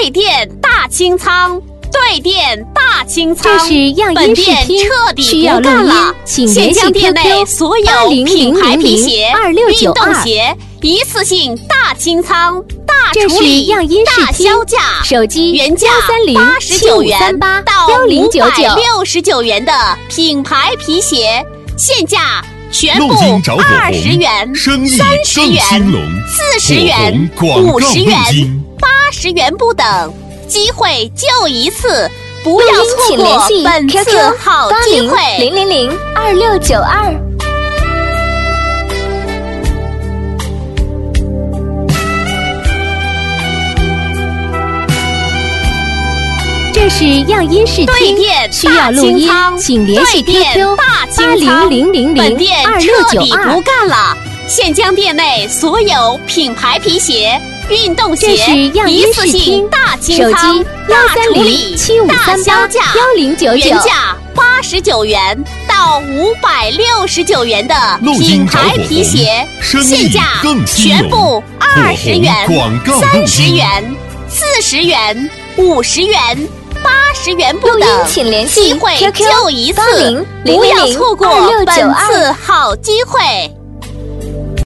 对电大清仓，对电大清仓。 这是样音视听， 彻底需要录音，请联系 QQ 所有品牌皮鞋、运动鞋一次性大清仓、大处理、大销价。 手机原价89元到569元的品牌皮鞋，现价全部20元、30元、40元、50元、80元不等，机会就一次，不要错过本次好机会。 0002692。这是样音视听，需要录音，请联系 QQ 80002692。 本店彻底不干了，现将店内所有品牌皮鞋、运动鞋一次性大清仓、大处理、大销价，原价89元到569元的品牌皮鞋，现价全部20元、30元、40元、50元。80元不等，机会就一次，不要错过本次好机会。